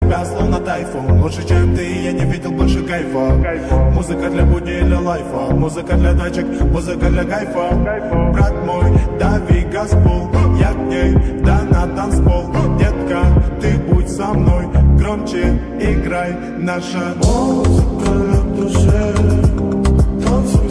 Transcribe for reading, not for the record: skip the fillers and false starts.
тебя словно тайфун. Лучше, чем ты, я не видел больше кайфа. Музыка для будни или лайфа, музыка для тачек, музыка для кайфа. Брат мой, дави газпол, я к ней, да на танцпол. Детка, ты будь со мной, громче играй наша музыка для душе. Танцуй.